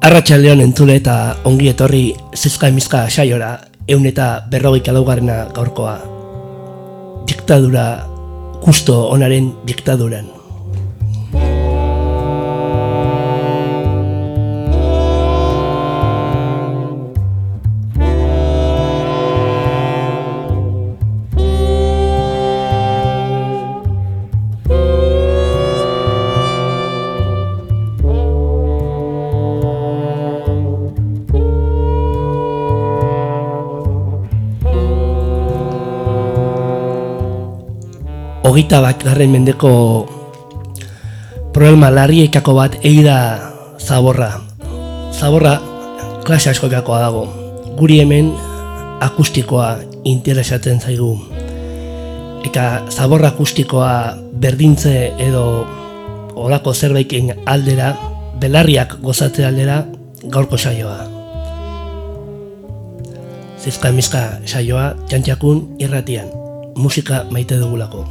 Arratsaldeon entzule eta ongi etorri zizka emizka saiora 150. Gaurkoa. Diktadura, justo onaren diktaduran. Hogeita batgarren mendeko problema larriekako bat da zaborra. Zaborra klase askokakoa dago. Guri hemen akustikoa interesatzen zaigu. Eta zaborra akustikoa berdintze edo olako zerbaikin aldera, belarriak gozatze aldera gaurko saioa. Zizka emizka saioa Txantxakun irratian. Musika maite dugulako.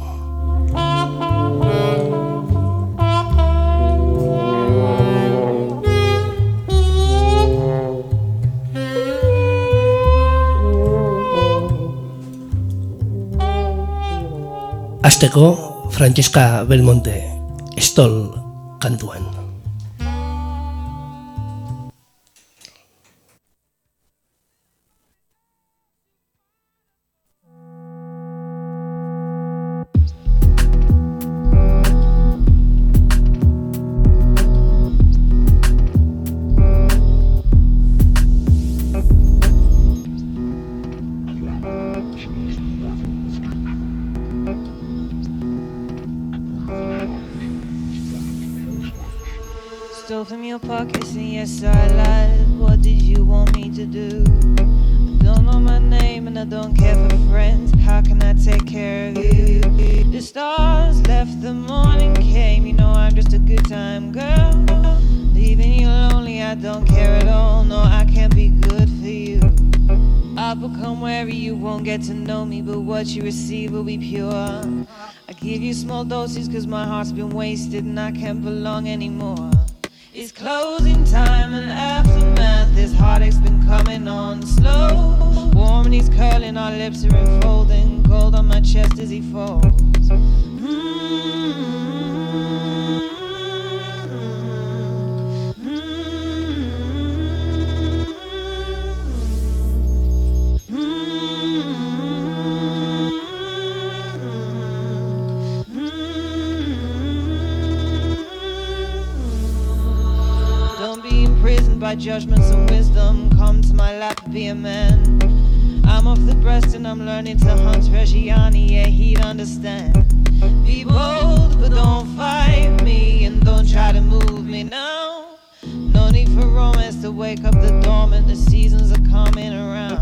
Azteko, Francesca Belmonte, Stol kantuan. Stole from your pockets and yes I lied. What did you want me to do? I don't know my name and I don't care for friends. How can I take care of you? The stars left, the morning came. You know I'm just a good time girl. Leaving you lonely, I don't care at all. No, I can't be good for you. I'll become wary, you won't get to know me, but what you receive will be pure. I give you small doses cause my heart's been wasted and I can't belong anymore. It's closing time and aftermath. This heartache's been coming on slow. Warm and he's curling, our lips are enfolding. Cold on my chest as he falls. By judgments and wisdom, come to my lap, be a man. I'm off the breast and I'm learning to hunt Reggiani, yeah, he'd understand. Be bold, but don't fight me, and don't try to move me now. No need for romance to wake up the dormant, the seasons are coming around.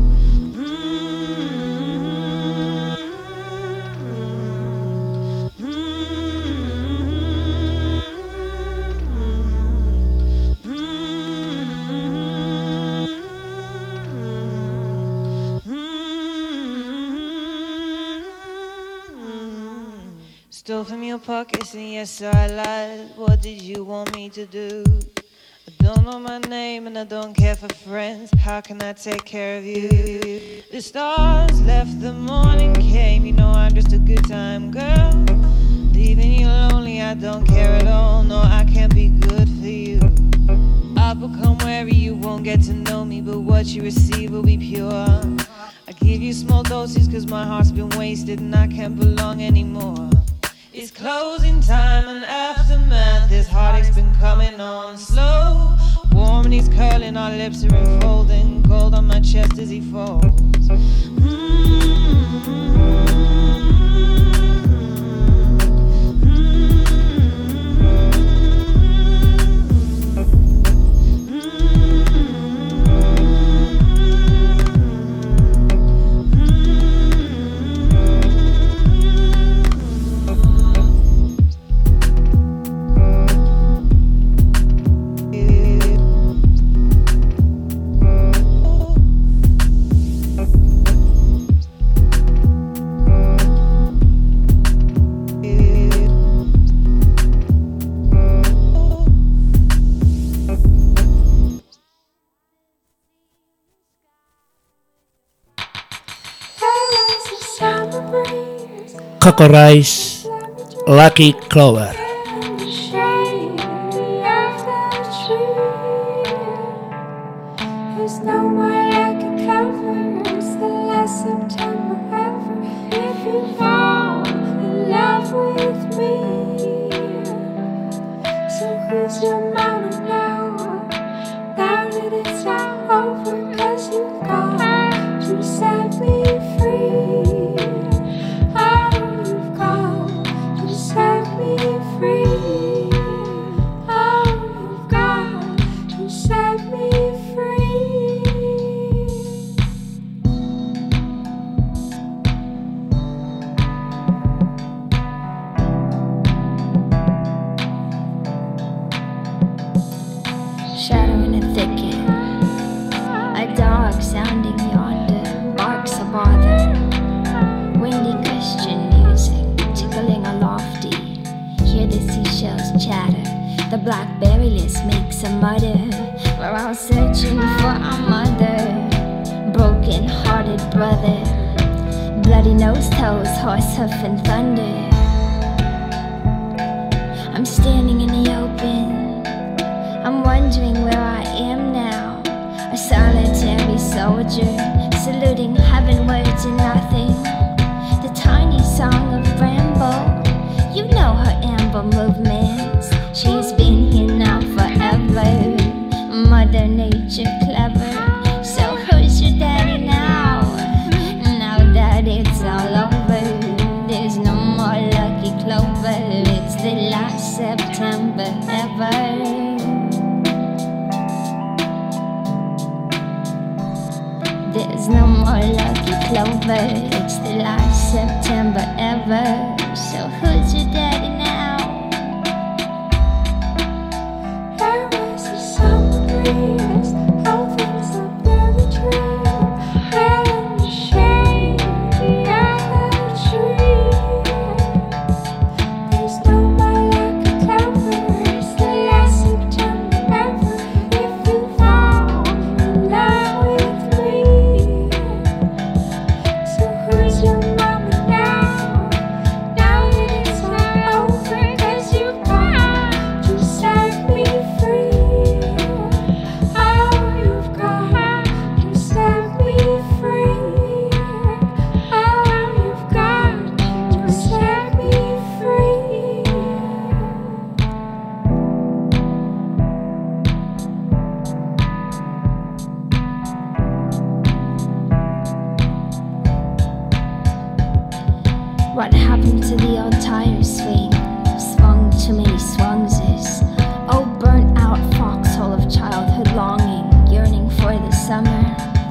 Stole from your pockets and yes I lied. What did you want me to do? I don't know my name and I don't care for friends. How can I take care of you? The stars left, the morning came. You know I'm just a good time girl. Leaving you lonely, I don't care at all. No, I can't be good for you. I'll become wary, you won't get to know me, but what you receive will be pure. I give you small doses cause my heart's been wasted and I can't belong anymore. It's closing time and aftermath. This heartache's been coming on slow. Warm and he's curling, our lips are enfolding. Cold on my chest as he falls. Jaco Rice, Lucky Clover. What happened to the old tire swing? Swung too many swungses. Oh, burnt out foxhole of childhood longing, yearning for the summer.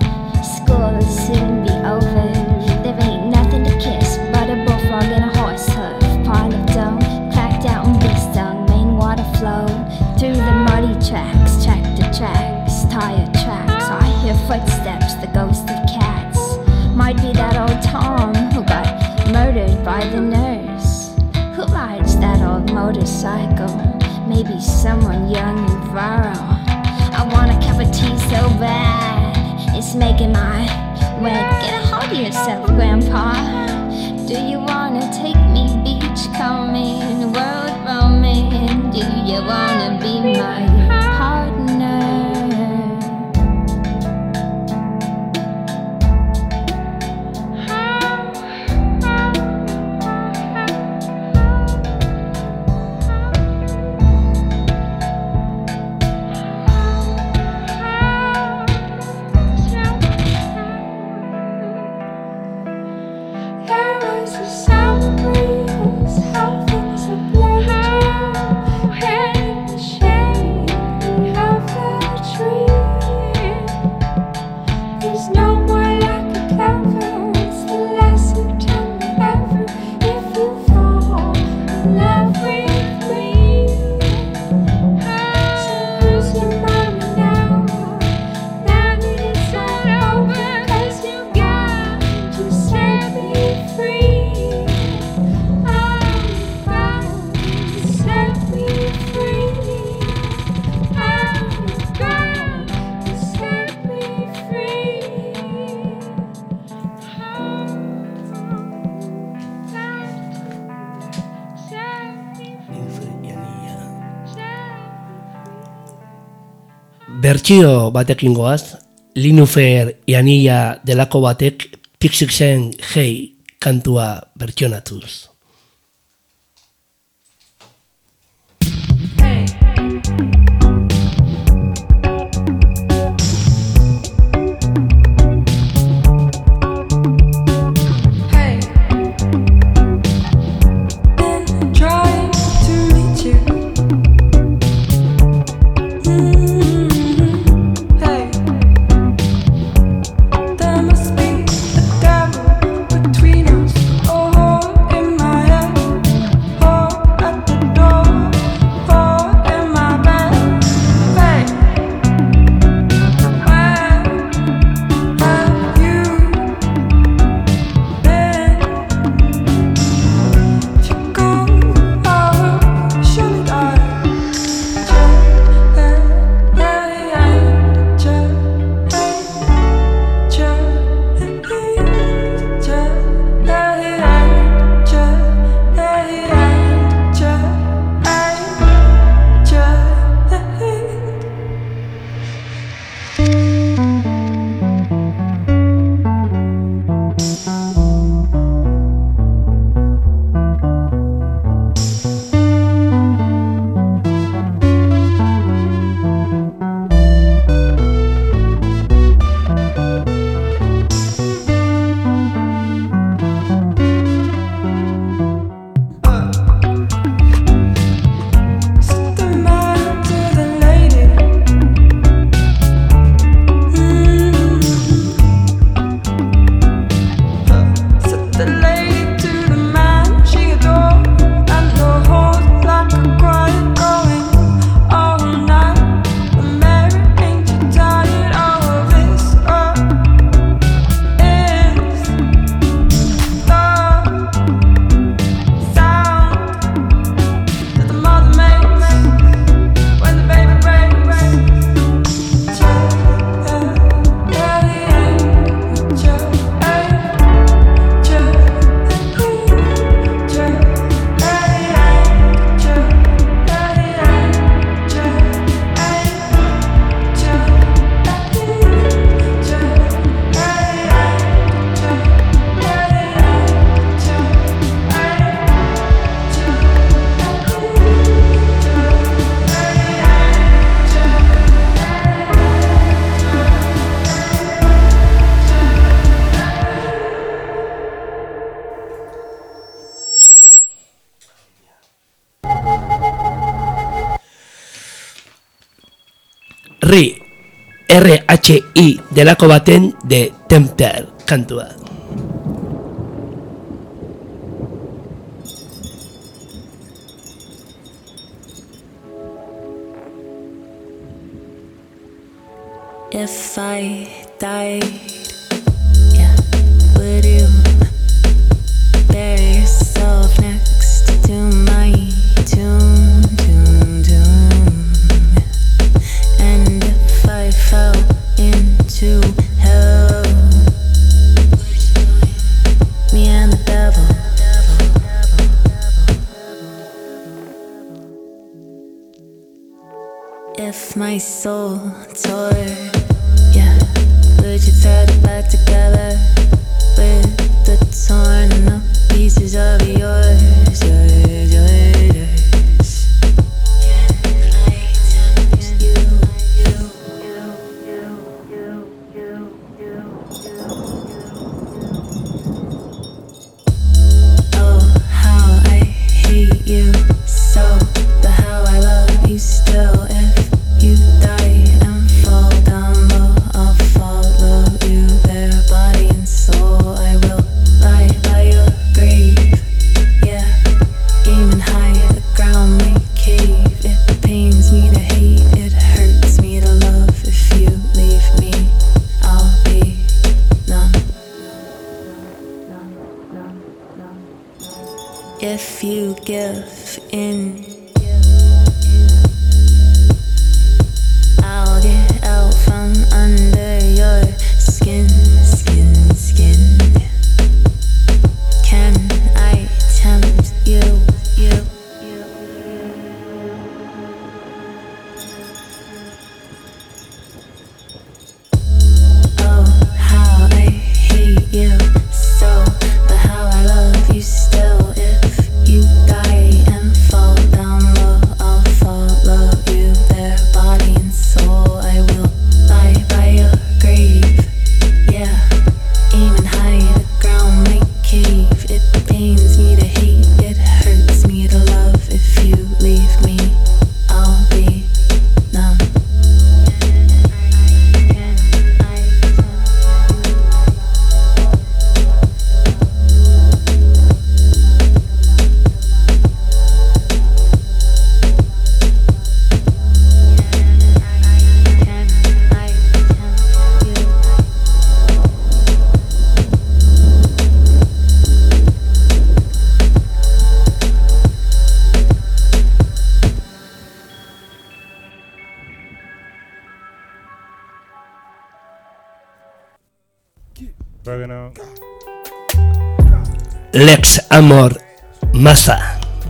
School will soon be over. There ain't nothing to kiss but a bullfrog and a horse hoof. Pile of dough, cracked out and big stung. Main water flow through the muddy tracks, tractor tracks, tire tracks. I hear footsteps, the ghost of cats. Might be that old Tom who got murdered by the nurse. Who rides that old motorcycle? Maybe someone young and virile. I want a cup of tea so bad, it's making my wet. Get a hold of yourself, Grandpa. Do you wanna take me beachcombing, world roaming? Do you wanna be my partner? Breeze, how things are playing, and the shade. Bertsio batekin goaz, Linufer Ianilla delako batek Pixixen Hey kantua bertsionatuz. RHI delako baten de Tempter kantua. If I died, yeah, would you bury yourself next to my tomb? And if I fell into hell, me and the devil. If my soul tore, yeah, would you thread it back together with the torn up pieces of yours? Can I tempt you? Oh, how I hate you so, but how I love you still. If you die and fall down low, I'll follow you there, body and soul. I will lie by your grave, yeah, aiming high at the ground, my cave. It pains me to hate, it hurts me to love. If you leave me, I'll be numb. If you give in, I'll get out from under your skin. Can I tempt you? Bugging out. Lex Amor Massa.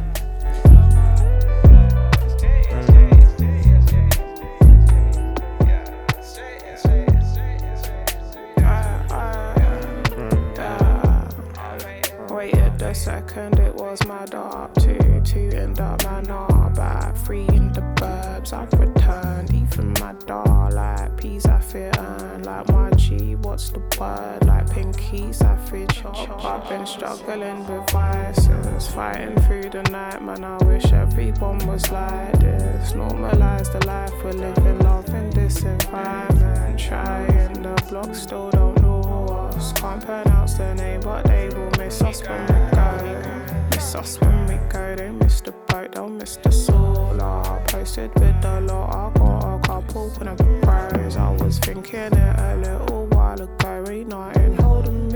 Waited a second, it was mad up two end up man up back 3 in the burbs. I've returned, even my dog like peas I fit earn like my G. What's the word? Like pinkies I fit chop. I've been struggling with vices, fighting through the night. Man, I wish everyone was like this. Normalize the life we're living, love in this environment. Trying the block, still don't know us. Can't pronounce the name, but they will miss us when we go. Miss us when we go. They miss the boat, they'll miss the solar. Posted with the lot, I got a couple when I bros. I was thinking it a little while ago. Ain't nothing holding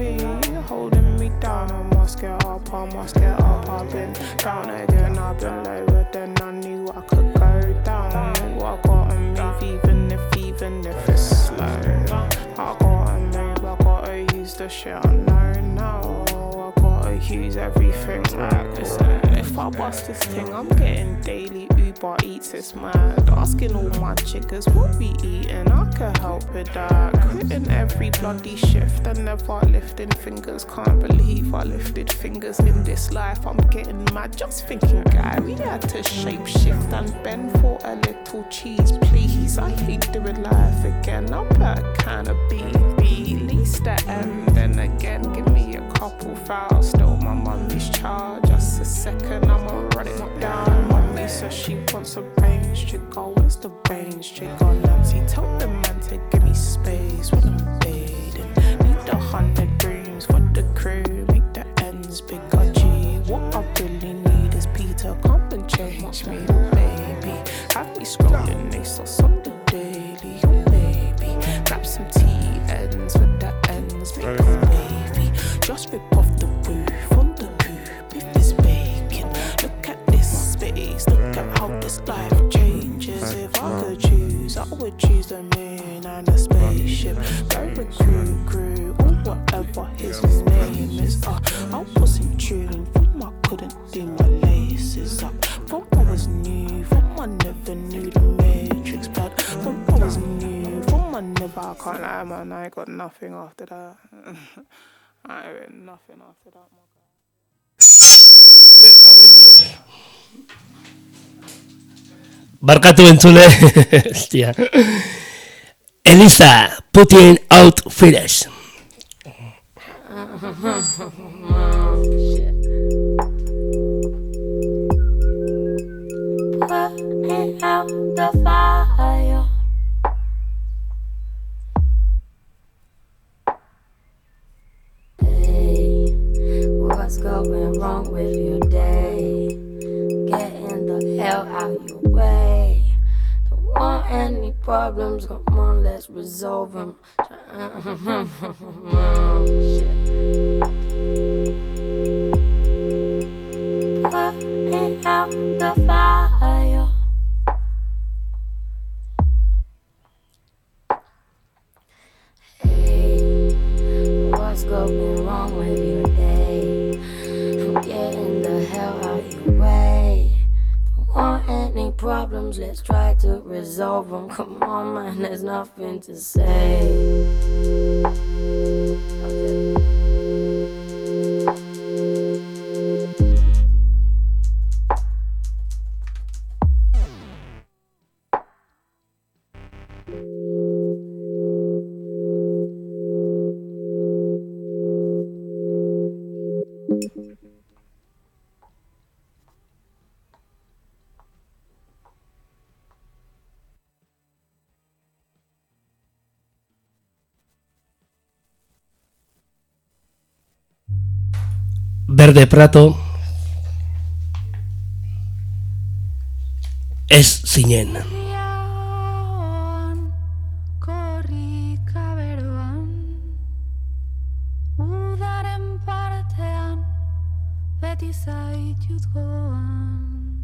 me down. I must get up, I've been down again, I've been lower than I knew I could go down. Knew I gotta move even if it's slow. I gotta move, I gotta use the shit I know now. I gotta use everything like this. If I bust this thing, I'm getting daily Uber Eats, it's mad. Asking all my chiggers what we eating, I can help with that. Quitting every bloody shift and never lifting fingers. Can't believe I lifted fingers in this life. I'm getting mad just thinking, guy, we had to shape shift and bend for a little cheese, please. I hate doing life again. I'll put a can of BB, least the end. Then again, give me a couple fouls. Still my mummy's child. Just a second, I'ma run it down. Mummy says she wants a range chick. Oh, where's the range chick? Oh, Nancy, tell the man to give me space when I'm bathing. Need 100 rooms for the crew. Make the ends bigger. G, what I really need is Peter. Come and change me, baby. Have me scrolling ASOS on the daily. Oh, baby. Grab some T-ends with the ends. Make a wavy. Just rip off the roof on the coupe if it's vacant. Look at this space. Look at how this life changes. If I could choose, I would choose the moon and the spaceship. Go recruit crew or whatever his name is. I was in tune from I couldn't do my laces up. From I was new, from I never knew the matrix. But from I was new, from I never, I can't lie, man, I ain't got nothing after that. I ain't got nothing after that, my guy. Barkatu entzule. Hostia. Elisa, putting out fires. Putting out the fire. Hey, what's going wrong with your day? Getting the hell out your way. Don't want any problems, come on, let's resolve them. Putting out the fire. Hey, what's going wrong with your day? I'm getting the hell out your way. Don't want any problems, let's try to resolve them. Come on, man, there's nothing to say. Verde Prato ez zinen. Korrika beroan, udaren partean, beti zaitut goan.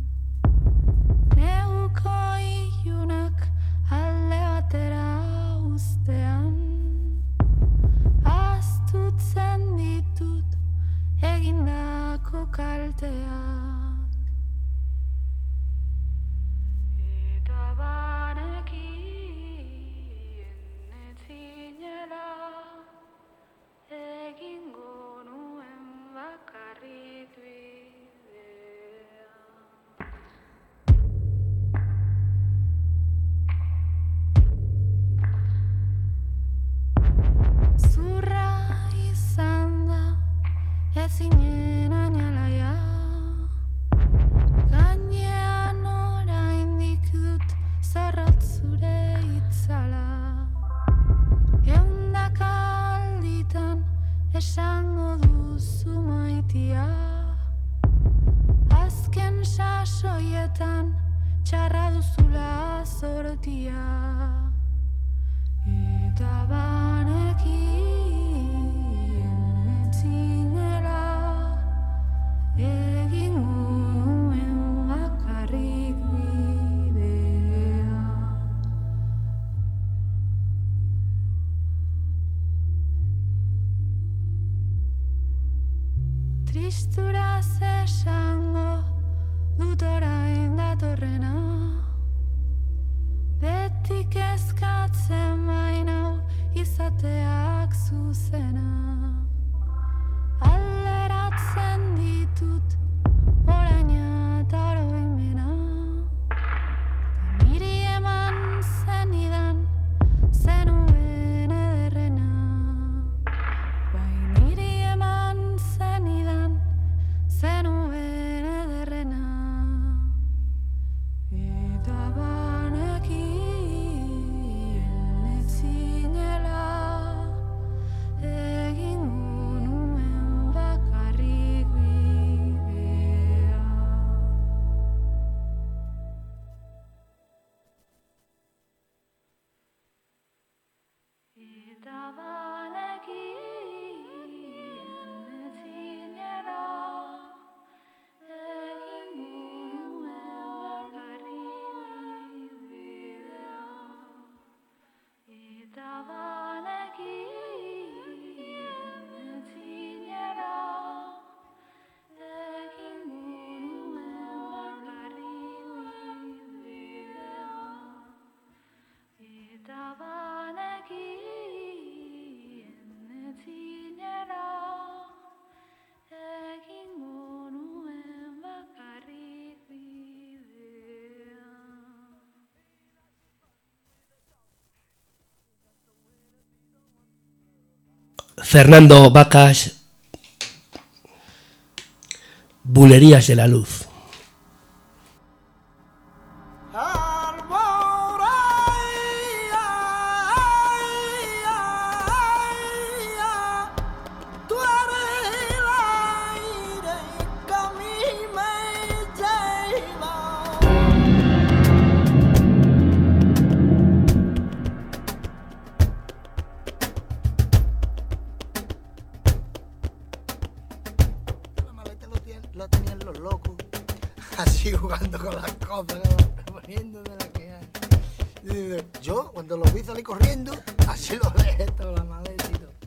Neuko ilunak alde batera ustean, Tristura zesango dut orain datorrena. Beti kezkatzen bainau izateak zuzena. Alderatzen ditut oraina eta oroimena. Niri eman zenidan zenuen ederrena. Bai niri eman zenidan zenuen ederrena. Eta banekien ez zinela egingo nuen bakarrik bidea. Eta banekien ez zinela egingo nuen bakarrik bidea. Eta banekien ez zinela egingo nuen bakarrik bidea. Eta banekien ez zinela egingo nuen bakarrik bidea. Fernando Vacas, Bulerías de la Luz. Tú eres el aire que a mí me lleva. La maleta lo tenían los locos, así jugando con las cosas, poniéndome la que hay. Yo, cuando lo vi salir corriendo, así lo dejé toda la maleta y todo.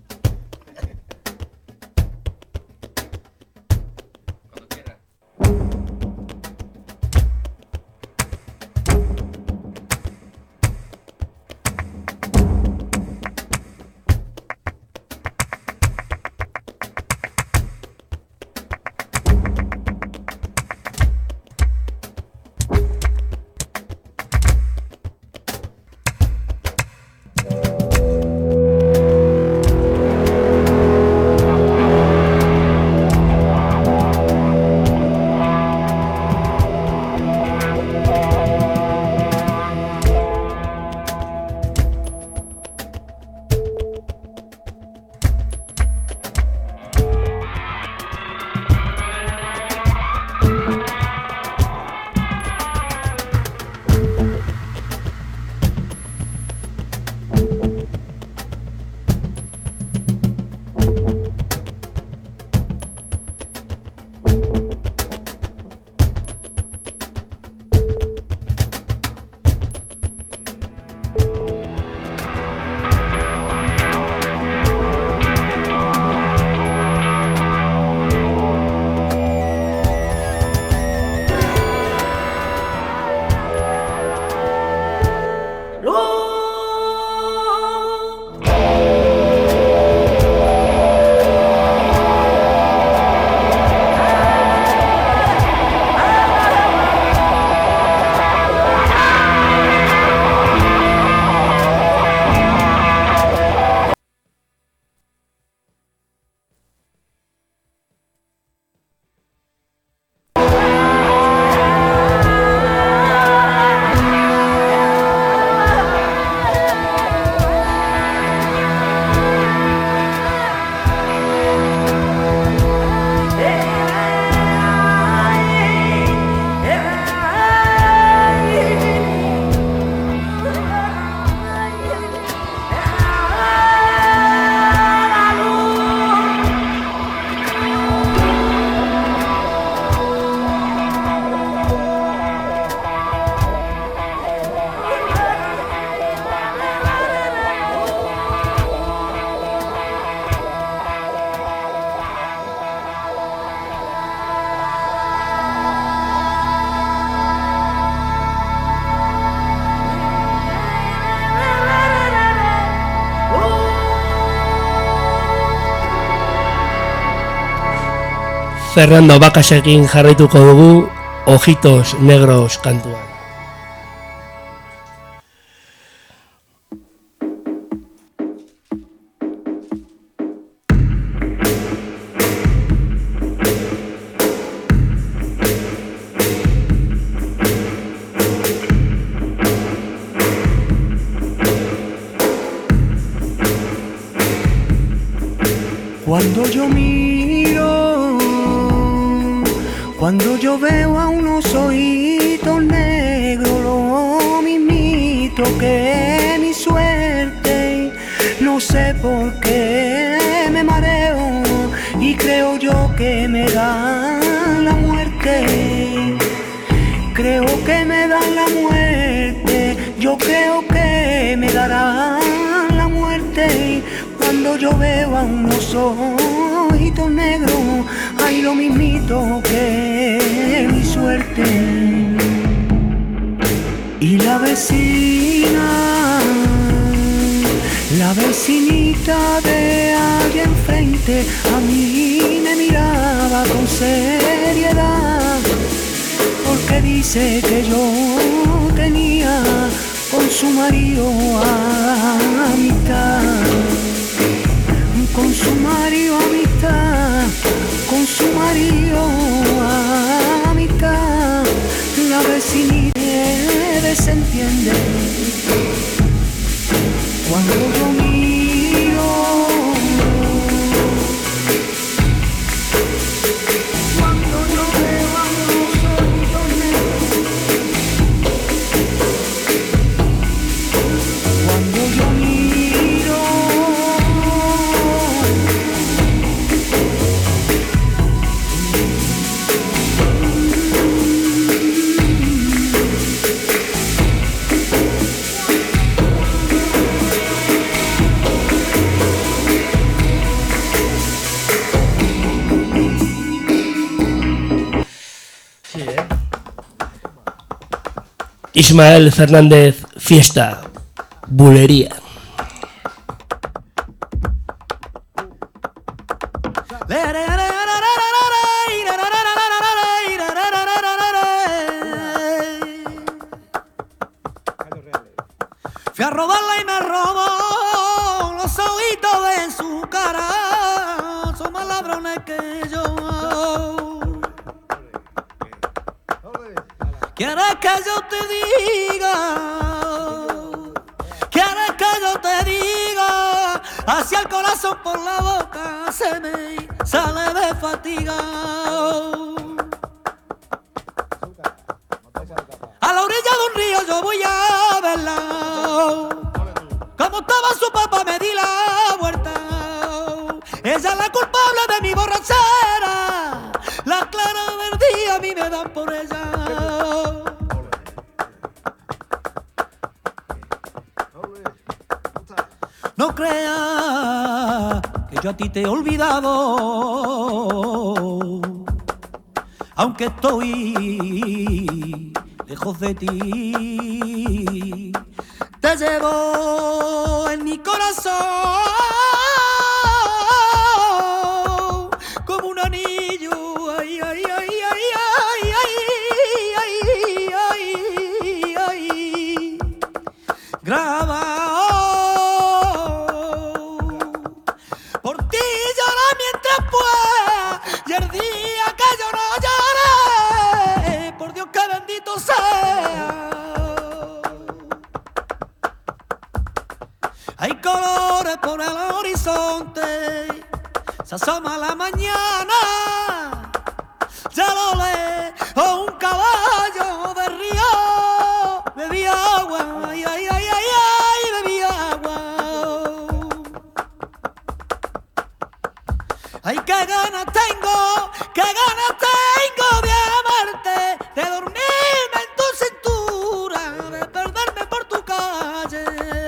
Fernando Bakasekin jarraituko dugu Ojitos Negros kantuan. Cuando yo miro, cuando yo veo a unos ojitos negros, lo mismito que mi suerte, no sé por qué me mareo y creo yo que me dan la muerte. Creo que me dan la muerte, yo creo que me darán la muerte. Cuando yo veo a unos ojitos negros, hay lo mismito que mi suerte. Y la vecinita de allá enfrente, a mí me miraba con seriedad, porque dice que yo tenía con su marido amistad. Con su marido amistad, con su marido amistad, la vecinita desentiende. Cuando yo miro, cuando yo veo a unos ojitos negros, cuando yo miro. Ismael Fernández Fiesta, Bulería. Fui a robarla y me robó los ojitos de su cara, son más ladrones que yo. ¿Quieres que yo te diga? ¿Quieres que yo te diga? Hacia el corazón por la boca se me sale de fatiga. A la orilla de un río yo voy a verla. Como estaba su papá me di la vuelta. Ella es la culpable de mi borrachera. La clara del día a mí me dan por ella. No creas que yo a ti te he olvidado, aunque estoy lejos de ti. Te llevo en mi corazón como un anillo. Ay, ay, ay, ay, ay, ay, ay, ay, ay, grabado. Por ti lloré mientras pueda, y el día que yo no lloré, por Dios que bendito sea. Hay colores por el horizonte, se asoma la mañana, ya lo leo un caballo de río, bebí agua, ay, ay, ay, ay, ay, bebí agua. Ay, qué ganas tengo de amarte, de dormirme en tu cintura, de perderme por tu calle.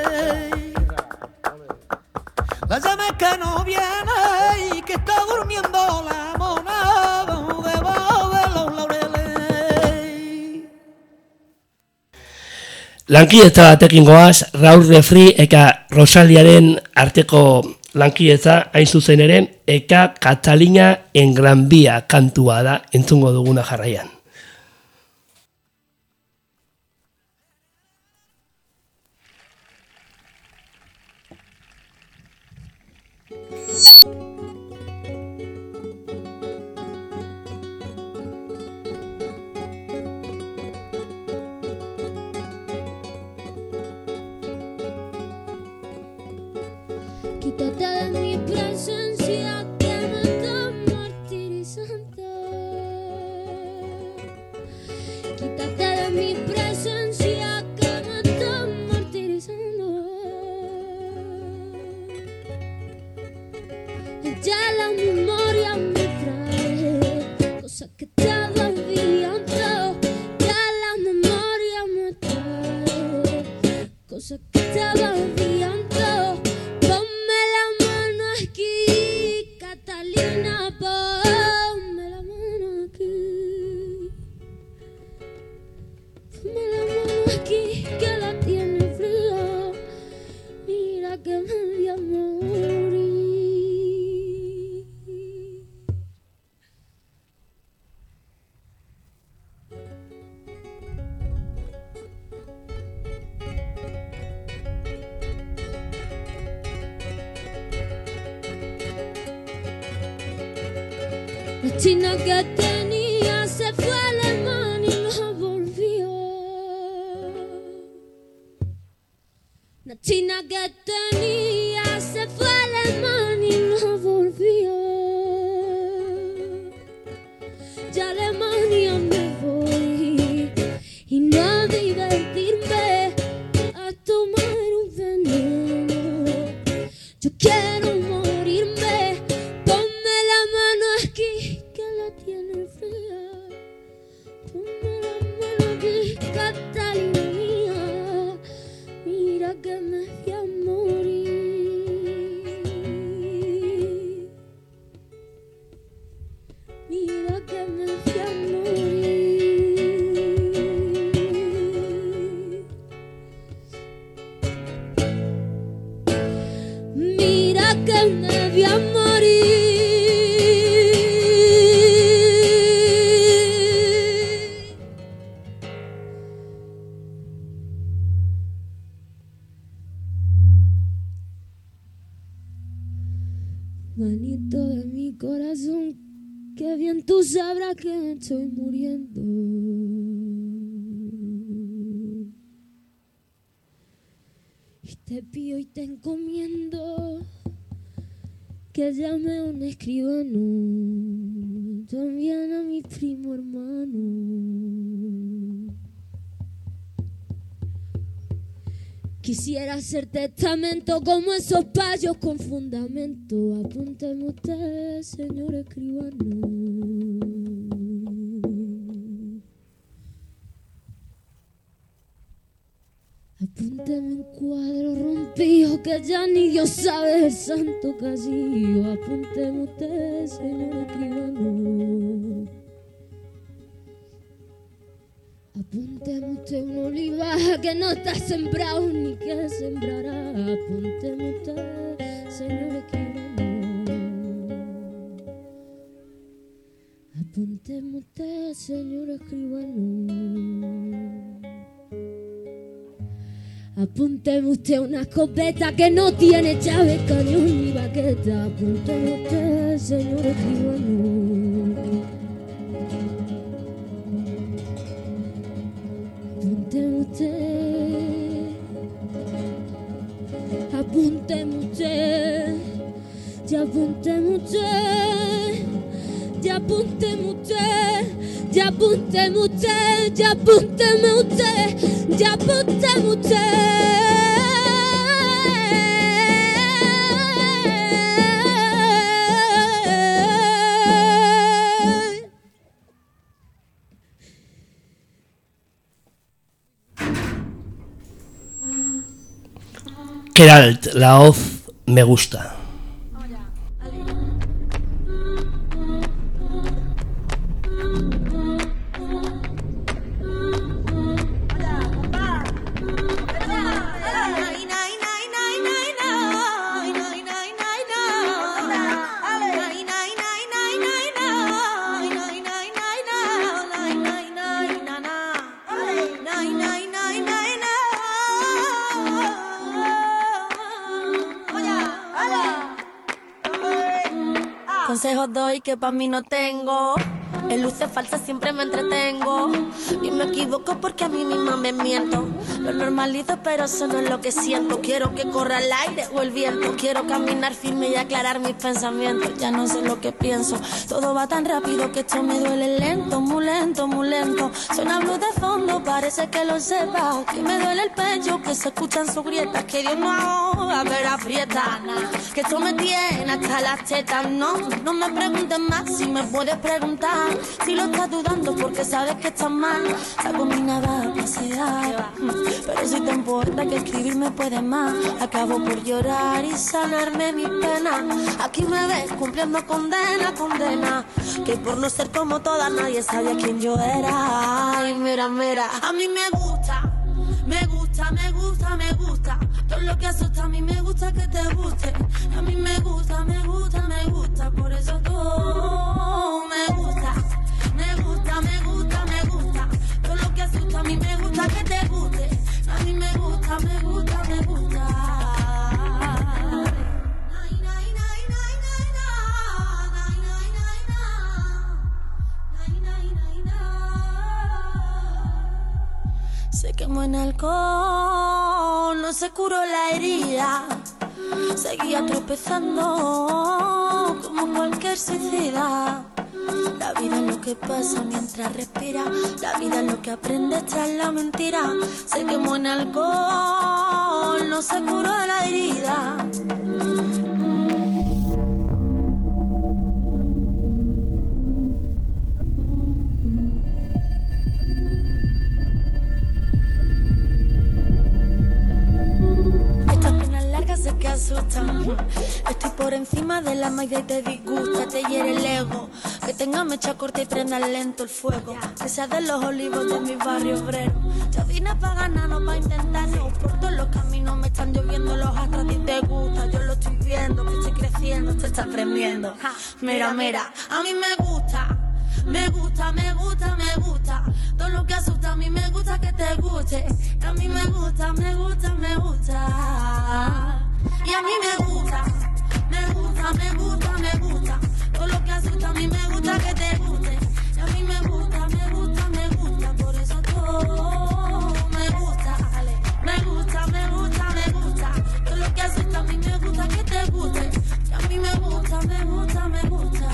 La llama que no viene y que está durmiendo la mona debajo de los laureles. Lankidetza batekin goaz, Raúl de Free eta Rosaliaren arteko lankidetza hain zuzen ere Eka Catalina en Gran Vía kantua da entzungo duguna jarraian. Quítate de mi presencia que me está martirizando. Quítate de mi presencia que me está martirizando. Ya la memoria me trae cosas que estaba olvidando. Ya la memoria me trae cosas que estaba olvidando. Catalina, ponme la mano aquí. Ponme la mano aquí, que la tiene fría. Mira que me voy a morir. La china que tenía se fue alemán y no volvió. La china que tenía se fue alemán y no volvió. Ya a Alemania me voy y no a divertirme, a tomar un veneno. Yo quiero morirme. Ponme la mano aquí, que la tiene fría. Ponme la mano aquí, Catalina mía. Mira que me voy a morir. Mira que me voy a morir. Mira que me voy a morir. Manito de mi corazón, que bien tú sabrás que me estoy muriendo. Y te pido y te encomiendo que llame a un escribano, también a mi primo hermano. Quisiera hacer testamento como esos payos con fundamento. Apúnteme usted, señor escribano. Apúnteme un cuadro rompido que ya ni Dios sabe el santo casillo. Apúnteme usted, señor escribano. Apúnteme usted un olivar que no está sembrado ni que sembrará. Apúnteme usted, señor escribano. Apúnteme usted, señor escribano. Apúnteme usted una escopeta que no tiene llave, cañón ni baqueta. Apúnteme usted, señor escribano. Apúnteme usted. Apúnteme usted. Ya apúnteme usted. Ya apúnteme usted. Ya apúnteme usted. Ya apúnteme usted. Ya apúnteme usted. Keralt, la hoz me gusta. Consejos doy que pa' mí no tengo. En luces falsas siempre me entretengo. Y me equivoco porque a mí misma me miento. Lo normalizo pero eso no es lo que siento. Quiero que corra el aire o el viento. Quiero caminar firme y aclarar mis pensamientos. Ya no sé lo que pienso. Todo va tan rápido que esto me duele lento. Muy lento, muy lento. Suena blues de fondo, parece que lo sepa. Que me duele el pecho, que se escuchan sus grietas. Que Dios no a ver aprieta. Que esto me tiene hasta las tetas. No me preguntes más si me puedes preguntar. Si lo estás dudando porque sabes que estás mal, saco mi nada a pasear. Pero si te importa que escribirme puede más, acabo por llorar y sanarme mi pena. Aquí me ves cumpliendo condena, condena. Que por no ser como todas nadie sabía quién yo era. Ay, mira, mira, a mí me gusta. Me gusta, me gusta, me gusta. Todo lo que asusta a mí me gusta que te guste. A mí me gusta, me gusta, me gusta. Por eso todo me gusta. Me gusta, me gusta, me gusta. Todo lo que asusta a mí me gusta que te guste. A mí me gusta, me gusta, me gusta. Se quemó en alcohol, no se curó la herida. Seguía tropezando como cualquier suicida. La vida es lo que pasa mientras respira. La vida es lo que aprendes tras la mentira. Se quemó en alcohol, no se curó la herida. Sé que asustan. Estoy por encima de la media y te disgusta, te hiere el ego. Que tenga mecha corta y prenda lento el fuego. Que sea de los olivos de mi barrio obrero. Ya vine pa' ganar, no pa' intentarlo. Por todos los caminos me están lloviendo los astros. A ti te gusta, yo lo estoy viendo. Que estoy creciendo, te estás aprendiendo. Mira, mira, a mí me gusta. Me gusta, me gusta, me gusta. Todo lo que asusta a mí me gusta que te guste. A mí me gusta, me gusta, me gusta. Y a mí me gusta, me gusta, me gusta, me gusta. Todo lo que asusta a mí me gusta que te guste. Y a mí me gusta, me gusta, me gusta. Por eso todo me gusta. Me gusta, me gusta, me gusta. Todo lo que asusta a mí me gusta que te guste. Y a mí me gusta, me gusta, me gusta.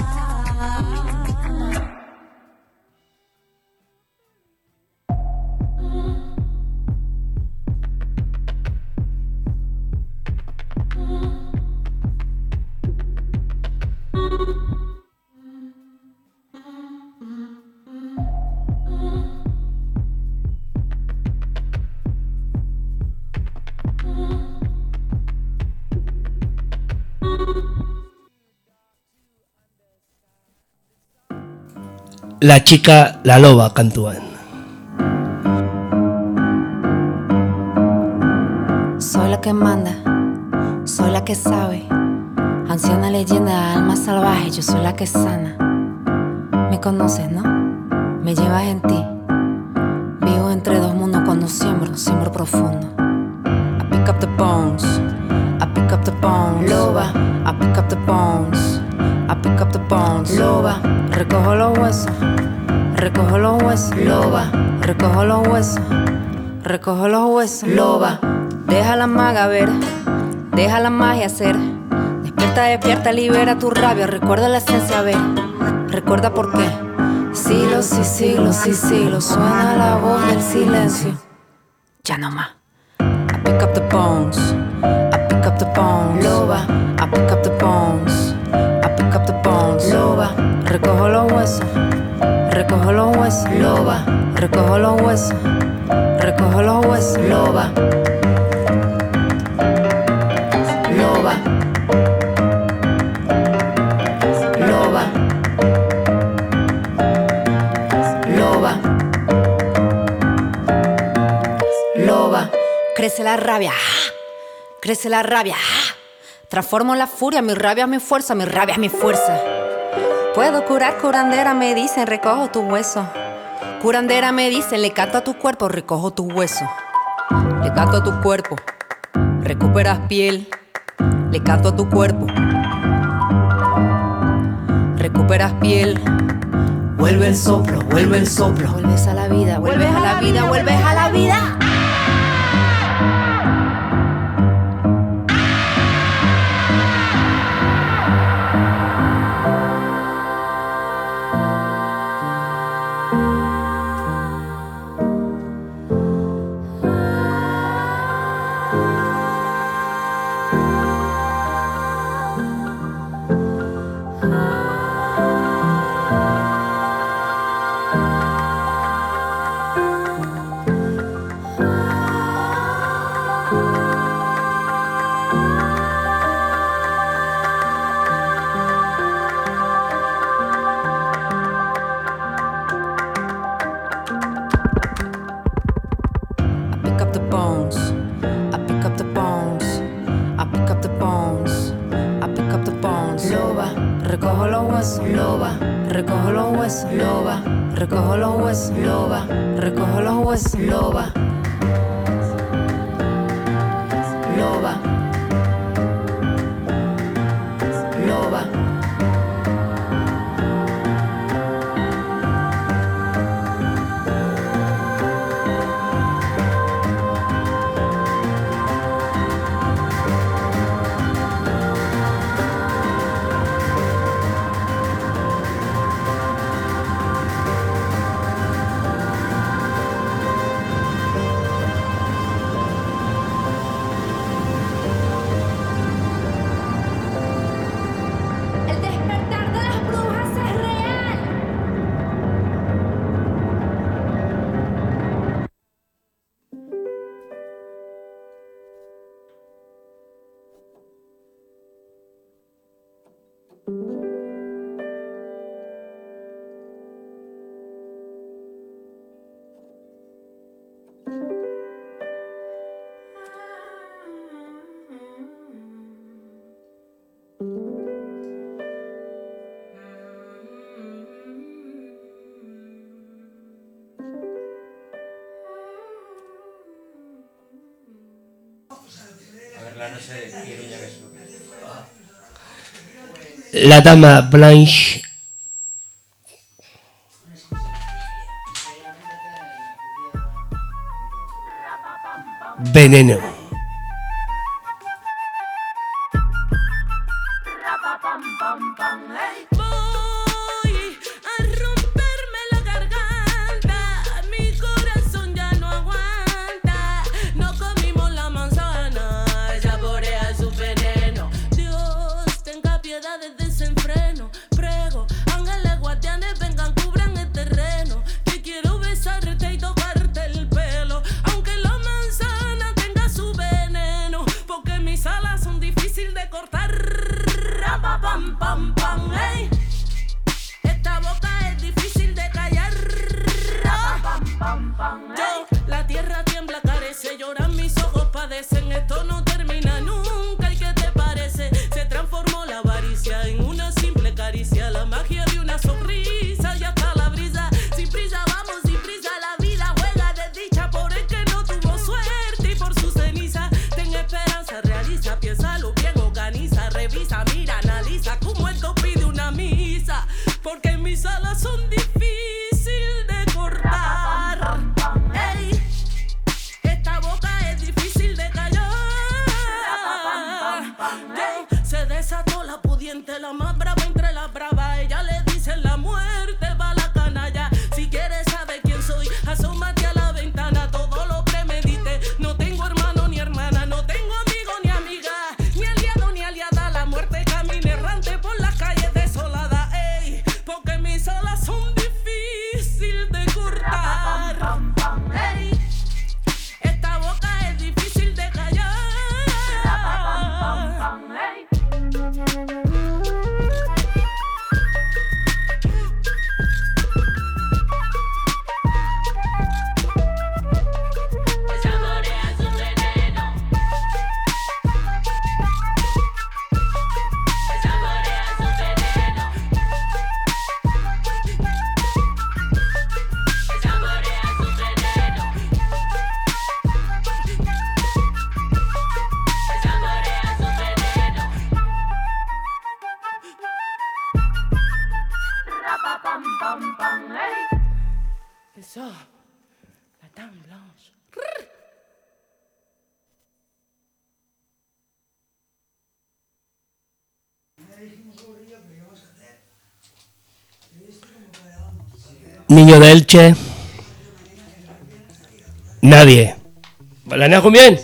La chica, la loba kantuan. Soy la que manda, soy la que sabe. Anciana leyenda, alma salvaje, yo soy la que sana. Me conoces, ¿no? Me llevas en ti. Vivo entre dos mundos cuando siembro profundo. I pick up the bones, I pick up the bones. Loba, I pick up the bones, I pick up the bones. Loba, recojo los huesos, recojo los huesos. Loba, recojo los huesos, recojo los huesos. Loba, deja la maga ver, deja la magia ser. Despierta, despierta, libera tu rabia. Recuerda la esencia, ver. Recuerda por qué. Siglos y siglos y siglos suena la voz del silencio. Ya no más. I pick up the bones, I pick up the bones. Loba, I pick up the bones, I pick up the bones. Loba, recojo los huesos, recojo los huesos. Loba, recojo los huesos, recojo los huesos. Loba, loba, loba, loba, loba. Crece la rabia, crece la rabia. Transformo la furia, mi rabia es mi fuerza, mi rabia es mi fuerza. Puedo curar, curandera, me dicen, recojo tu hueso. Curandera, me dicen, le canto a tu cuerpo, recojo tu hueso. Le canto a tu cuerpo, recuperas piel. Le canto a tu cuerpo. recuperas piel. Vuelve el soplo, vuelve el soplo. Vuelves a la vida, vuelves a la vida, vuelves a la vida. La Dama Blanche. Veneno. pam pam pam, hey. C'est ça, la dame blanche. Niño de Elche. Nadie. ¿La nejo bien?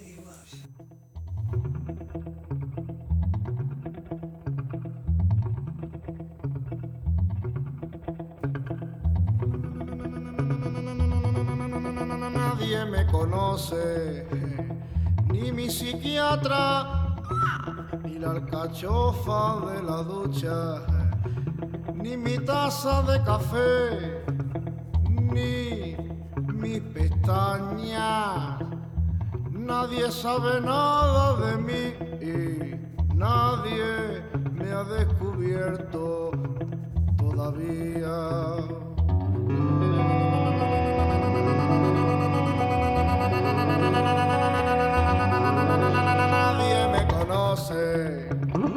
Nadie me conoce, ni mi psiquiatra, ni la alcachofa de la ducha, ni mi taza de café, ni mis pestañas. Nadie sabe nada de mí y nadie me ha descubierto todavía. Nadie me conoce.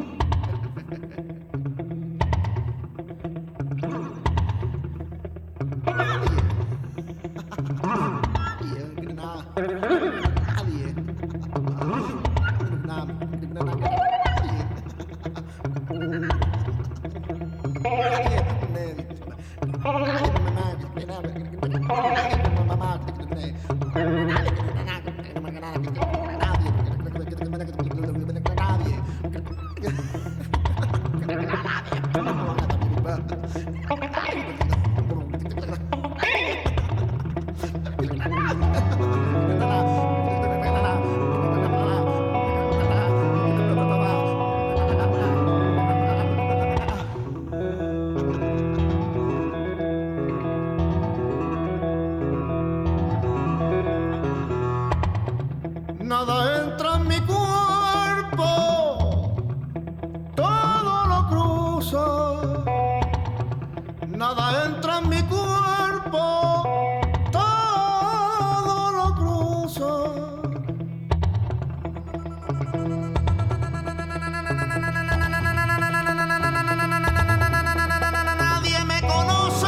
Nada entra en mi cuerpo, todo lo cruzo. Nada entra en mi cuerpo, todo lo cruzo. Nadie me conoce.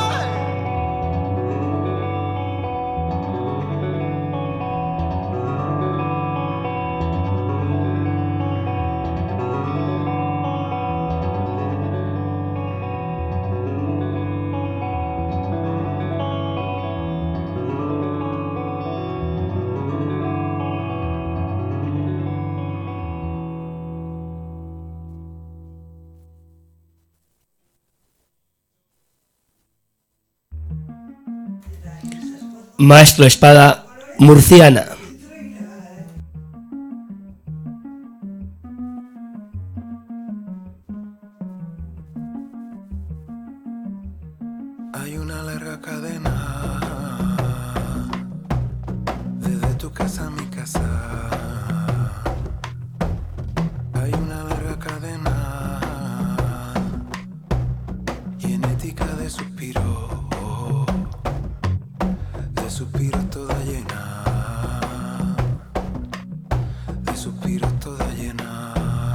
Maestro Espada murciana. Hay una larga cadena desde tu casa a mi casa. Hay una larga cadena genética de suspiros toda llena, de suspiros toda llena.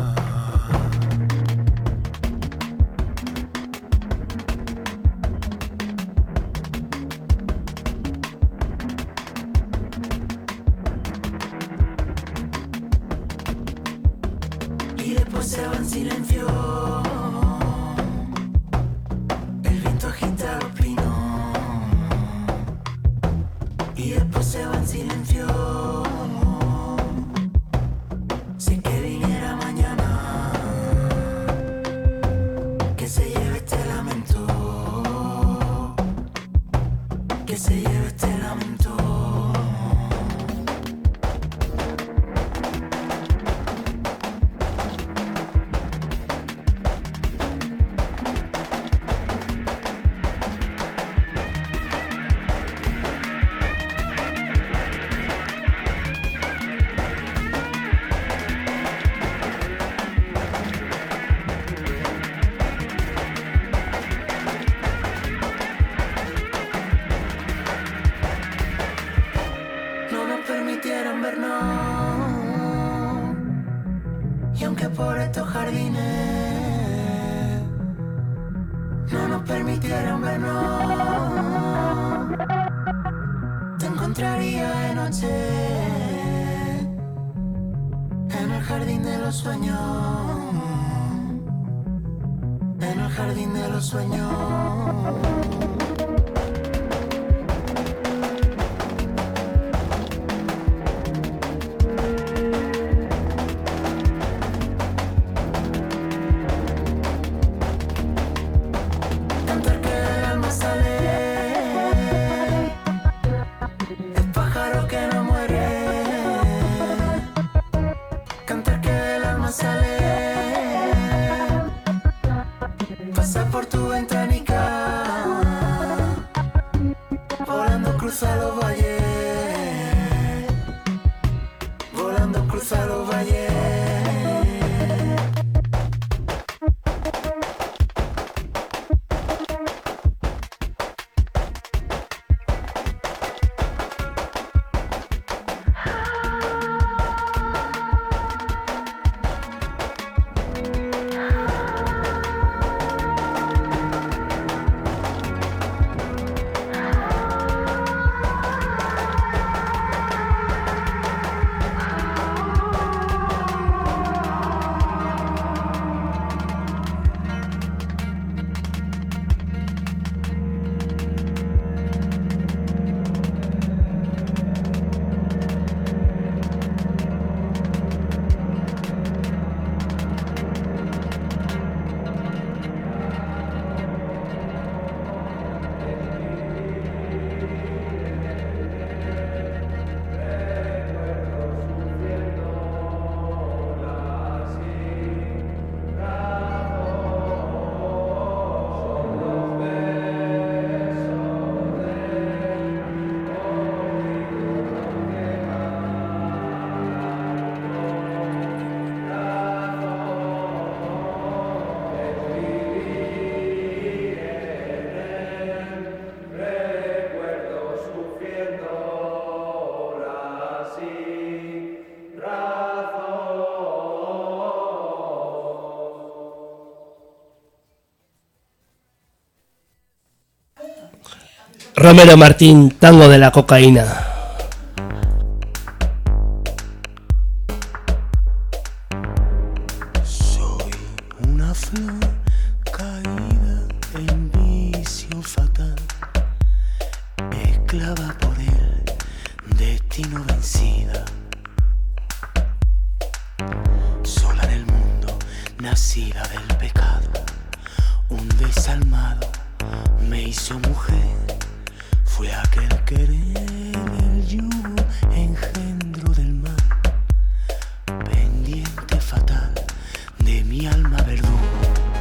Y después se va en silencio, el viento agita fuera un verano, te encontraría de noche en el jardín de los sueños, en el jardín de los sueños. Romero Martín, Tango de la Cocaína. Soy una flor caída en vicio fatal, esclava por el destino vencida, sola en el mundo, nacida del pecado, un desalmado me hizo mujer. Fue aquel querer el yugo, engendro del mal, pendiente fatal de mi alma verdugo.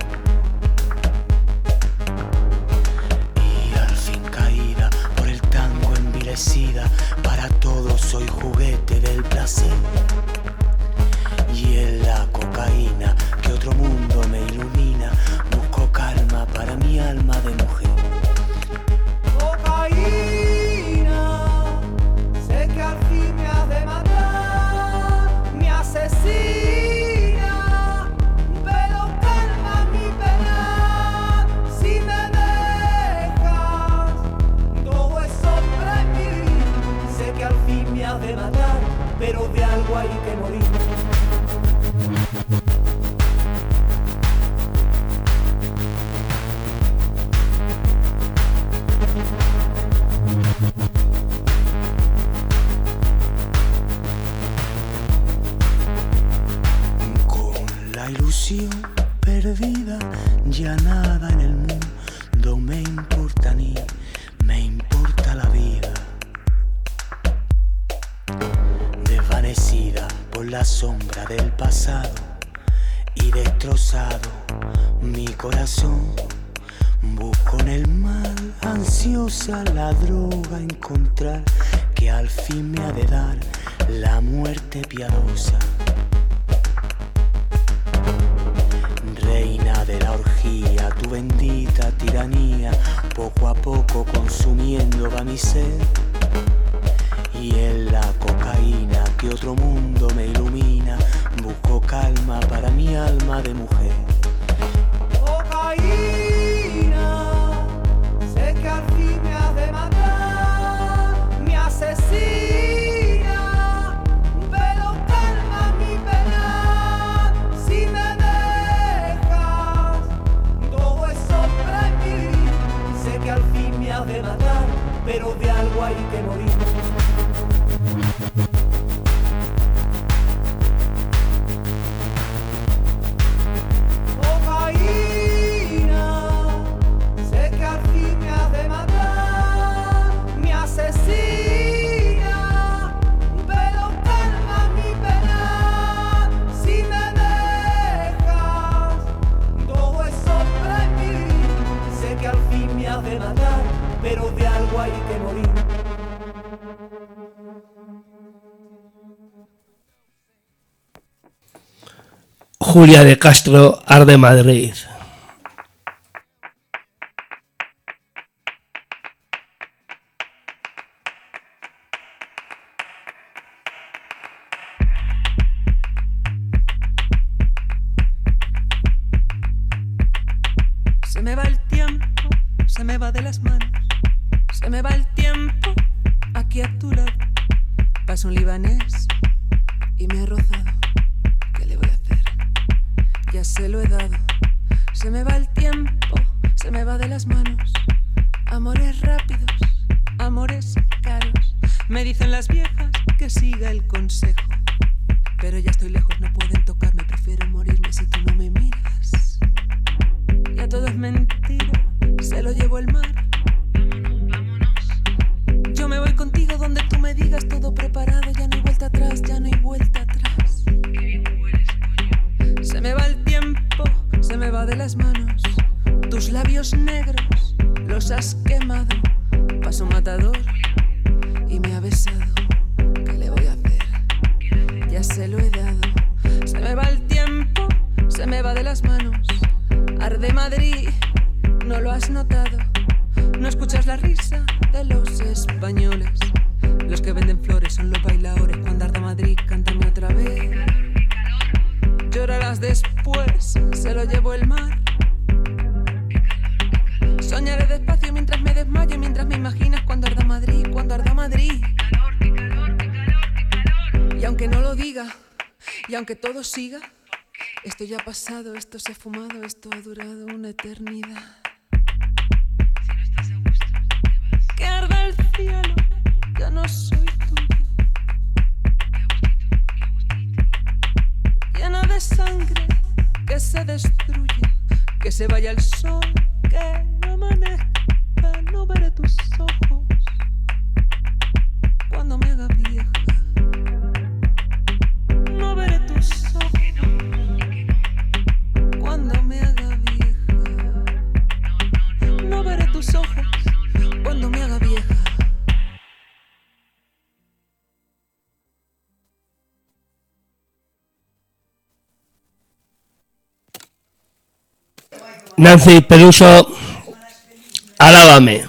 Y al fin caída por el tango envilecida, para todos soy juguete del placer. Y en la cocaína que otro mundo me ilumina, busco calma para mi alma de mujer. Sé que al fin me has de matar, me asesina, pero calma mi pena si me dejas. Todo es sobre mí. Sé que al fin me has de matar, pero de algo hay que morir. Ilusión perdida, ya nada en el mundo me importa ni me importa la vida. Desvanecida por la sombra del pasado y destrozado mi corazón, busco en el mal ansiosa la droga encontrar que al fin me ha de dar la muerte piadosa. Reina de la orgía, tu bendita tiranía, poco a poco consumiendo va mi ser. Y en la cocaína que otro mundo me ilumina, busco calma para mi alma de mujer. Cocaína, pero de algo hay que morir. Pero de algo hay que morir. Julia de Castro, Arde Madrid. Se me va el tiempo, se me va de las manos. Se me va el tiempo aquí a tu lado. Pasa un libanés y me ha rozado. ¿Qué le voy a hacer? Ya se lo he dado. Se me va el tiempo, se me va de las manos. Amores rápidos, amores caros. Me dicen las viejas que siga el consejo. Pero ya estoy lejos, no pueden tocarme. Prefiero morirme si tú no me miras. Ya todo es mentira, se lo llevó el mar. Yo me voy contigo donde tú me digas, todo preparado, ya no hay vuelta atrás, ya no hay vuelta atrás. Se me va el tiempo, se me va de las manos. Tus labios negros los has quemado. Paso un matador y me ha besado. ¿Qué le voy a hacer? Ya se lo he dado. Se me va el tiempo, se me va de las manos. Arde Madrid, no lo has notado. No escuchas la risa de los españoles. Los que venden flores son los bailadores. Cuando arda Madrid, cántame otra vez. Llorarás después, se lo llevó el mar. Soñaré despacio mientras me desmayo, mientras me imaginas cuando arda Madrid, cuando arda Madrid. Y aunque no lo diga, y aunque todo siga, esto ya ha pasado, esto se ha fumado, esto ha durado una eternidad. Que arda el cielo, ya no soy tuya. Llena de sangre, que se destruye. Que se vaya el sol, que no amanezca. No veré tus ojos cuando me haga vieja. No veré tus ojos cuando me haga vieja. No veré tus ojos cuando me haga vieja. Nancy Peluso, Alábame.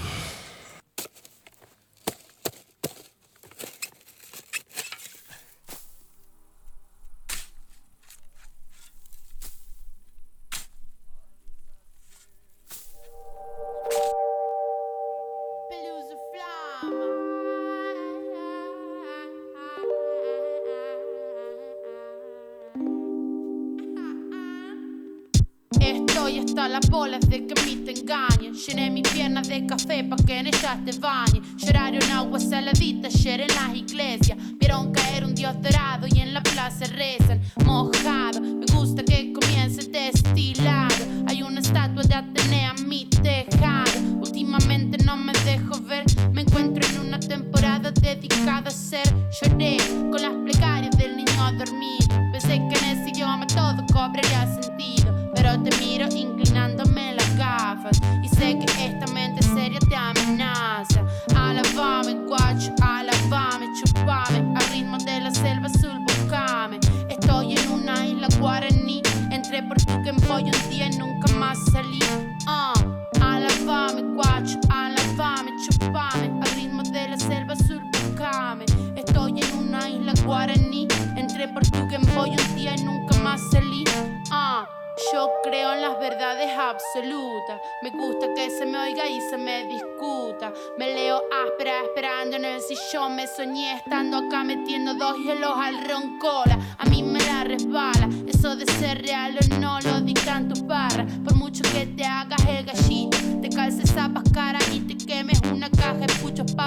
Estoy hasta las bolas de que a mí te engañen. Llené mis piernas de café pa' que en ellas te bañes. Lloraron agua saladita ayer en las iglesias. Vieron caer un dios dorado y en la plaza rezan. Mojado, me gusta que comience el destilado. Hay una estatua de Atenea en mi tejado. Últimamente no me dejo ver. Me encuentro en una temporada dedicada a ser. Lloré con las plegarias del niño dormido. Pensé que en ese idioma todo cobraría sentido. Pero te miro inclinándome las gafas y sé que esta mente seria te amenaza. Alábame, guacho, alábame, chupame al ritmo de la selva azul, buscame. Estoy en una isla guaraní. Entré por Tuquemboy un día y nunca más salí. Alábame, guacho, alábame, chupame al ritmo de la selva azul, buscame. Estoy en una isla guaraní. Entré por Tuquemboy un día y nunca más salí. Yo creo en las verdades absolutas. Me gusta que se me oiga y se me discuta. Me leo áspera esperando en el sillón. Me soñé estando acá metiendo 2 hielos al roncola. A mí me la resbala. Eso de ser real o no lo dictan tus barras. Por mucho que te hagas el gallito, te calces zapas cara y te quemes una caja de puchos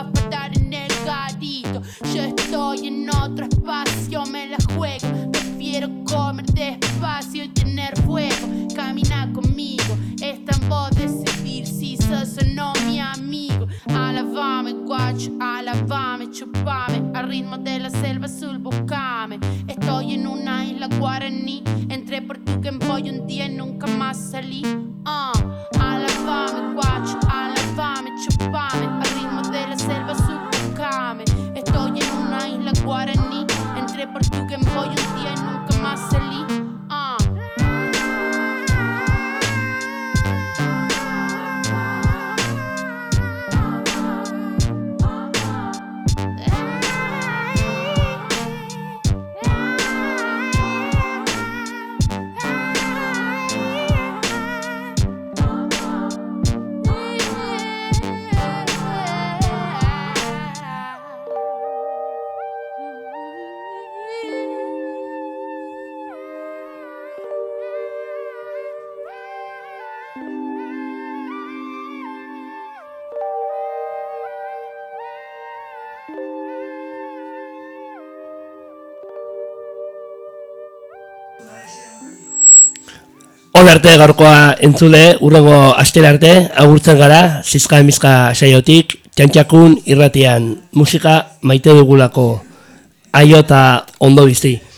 guacho, alabame, chupame, al ritmo de la selva azul, buscame. Estoy en una isla guaraní, entré por Tuquembo y un día nunca más salí. Alabame, guacho, alabame, chupame, al ritmo de la selva azul, buscame. Estoy en una isla guaraní, entré por Tuquembo y un día nunca más salí. Hor arte gaurkoa entzule, urrengo astera arte, agurtzen gara, zizka emizka saiotik, txantxakun irratian, musika maite dugulako, aio eta ondo bizi.